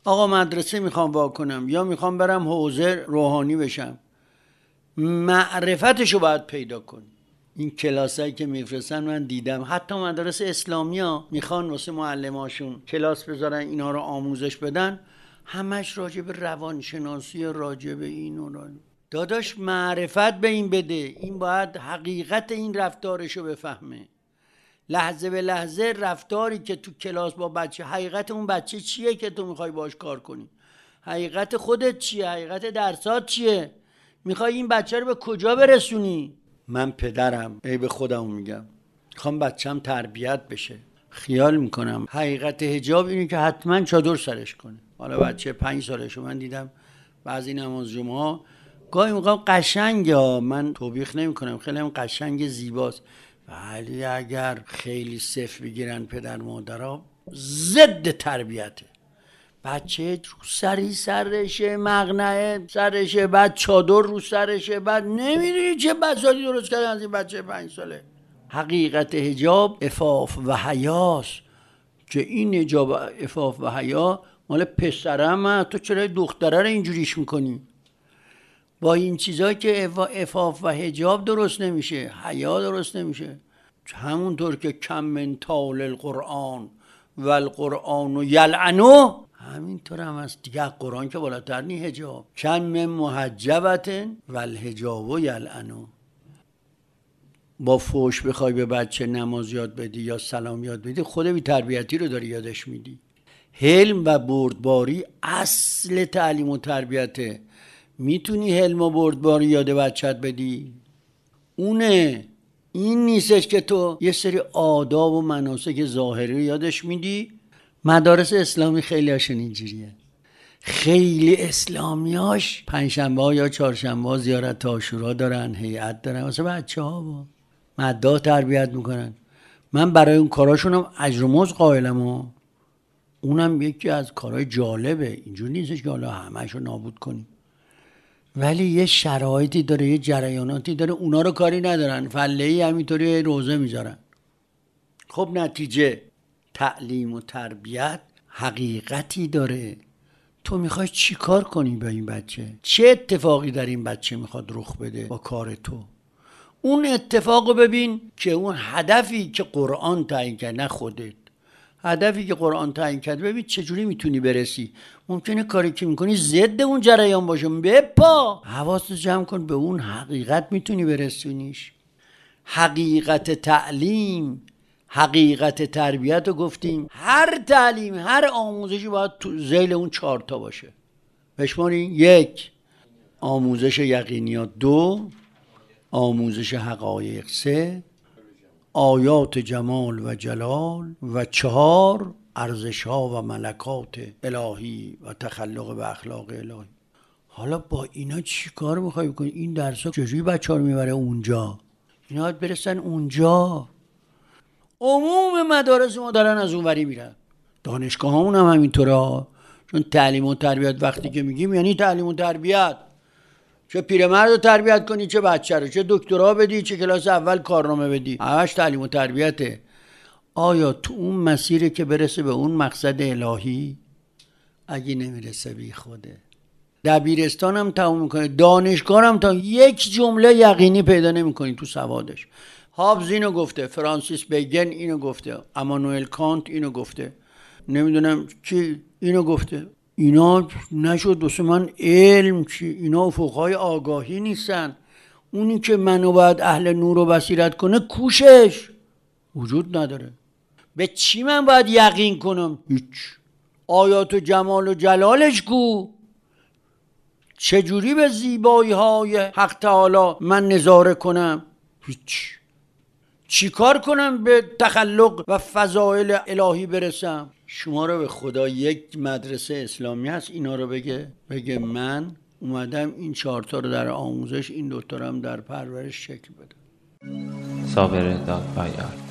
آقا مدرسه میخوام وا کنم یا میخوام برم حوزه روحانی بشم، معرفتشو باید پیدا کنی. این کلاسایی که میفرستن من دیدم، حتی مدارس اسلامی ها میخوان واسه معلماشون کلاس بذارن اینا رو آموزش بدن، همش راجع به روانشناسی، راجع به این و داداش معرفت به این بده. این باید حقیقت این رفتارشو بفهمه، لحظه به لحظه رفتاری که تو کلاس با بچه، حقیقت اون بچه چیه که تو میخوای باش کار کنی، حقیقت خودت چیه، حقیقت درسات چیه، میخوای این بچه رو به کجا برسونی. من پدرم، به خودم میگم، میخوام بچم تربیت بشه، خیال میکنم حقیقت حجاب اینه که حتما چادر سرش کنه. حالا بچه 5 سالشه، من دیدم بعضی نماز جمعه گاهی موقع قشنگه، من توبیخ نمی کنم، خیلی هم قشنگ زیباست، ولی اگر خیلی صف بگیرن پدر مادرها ضد تربیته. بچه رو سری سرشه، مقنعه سرشه، بعد چادر رو سرشه، بعد نمیدونی چه بساطی درست کردن از این بچه 5 ساله. حقیقت حجاب عفاف و حیاست، که این حجاب عفاف و حیا مال پسرم، تو چرا دختره رو اینجوریش میکنی؟ با این چیزایی که عفاف و حجاب درست نمیشه، حیا درست نمیشه. همونطور که کم من طال القرآن و القرآن یلعنو، همینطور هم هست دیگه. قرآن که بالاتر نی حجاب، کم من محجبت و الحجاب یلعنو. با فوش بخوای به بچه نماز یاد بدی یا سلام یاد بدی، خود بی تربیتی رو داری یادش میدی. حلم و بردباری اصل تعلیم و تربیته. میتونی حلم و بردباری یاد بچت بدی؟ اونه. این نیستش که تو یه سری آداب و مناسک ظاهری رو یادش میدی. مدارس اسلامی خیلی هاشون اینجوریه، خیلی اسلامیاش پنجشنبه ها یا چهارشنبه ها زیارت عاشورا دارن، هیئت دارن، واسه بچه ها با مداح تربیت میکنن. من برای اون کاراشونم اجر و مزد قائلم و اونم یکی از کارهای جالبه. اینجور نیستش که حالا همه‌شو نابود کنیم، ولی یه شرایطی داره، یه جریاناتی داره، اونا رو کاری ندارن، فله‌ای همینطوری روزه میذارن. خب نتیجه تعلیم و تربیت حقیقتی داره. تو میخوای چی کار کنی با این بچه؟ چه اتفاقی در این بچه میخواد رخ بده با کار تو؟ اون اتفاقو ببین که اون هدفی که قرآن تعیین کرد، نه خودت، هدفی که قرآن تعیین کرد، ببین چجوری میتونی برسی. ممکنه کاری که میکنی ضد اون جریان باشه، بپا حواست جمع کن، به اون حقیقت میتونی برسونیش. حقیقت تعلیم، حقیقت تربیت رو گفتیم. هر تعلیم، هر آموزشی باید تو ذیل اون 4 تا باشه. بشمارین: 1 آموزش یقینیات، 2 آموزش حقایق، 3 آیات جمال و جلال، و 4 ارزش‌ها و ملکات الهی و تخلق به اخلاق الهی. حالا با اینا چی کار میخوای بکنی؟ این درس‌ها چجوری بچه‌ها رو میبره اونجا؟ اینا باید برسن اونجا. عموم مدارس ما دارن از اونوری میرن، دانشگاه همون هم همینطوره. چون تعلیم و تربیت وقتی که میگیم یعنی تعلیم و تربیت، چه پیرمرد رو تربیت کنی، چه بچه رو، چه دکترا بدی، چه کلاس اول کارنامه بدی، همش تعلیم و تربیته. آیا تو اون مسیره که برسه به اون مقصد الهی؟ اگه نمیرسه بی خوده. دبیرستان هم تموم میکنه، دانشگاه هم تموم، یک جمله یقینی پیدا نمیکنی تو سوادش. هابز اینو گفته، فرانسیس بیگن اینو گفته، امانوئل کانت اینو گفته، نمیدونم کی اینو گفته. اینا نشد واسه من علم چی، اینا افقهای آگاهی نیستن. اونی که منو باید اهل نور و بصیرت کنه کوشش وجود نداره. به چی من باید یقین کنم؟ هیچ. آیات و جمال و جلالش کو؟ چجوری به زیبایی های حق تعالی من نظاره کنم؟ هیچ. چی کار کنم به تخلق و فضائل الهی برسم؟ شما رو به خدا یک مدرسه اسلامی هست اینا رو بگه من اومدم این 4 تا رو در آموزش، این 2 تا رو هم در پرورش شکل بدم. صابر دادپایار.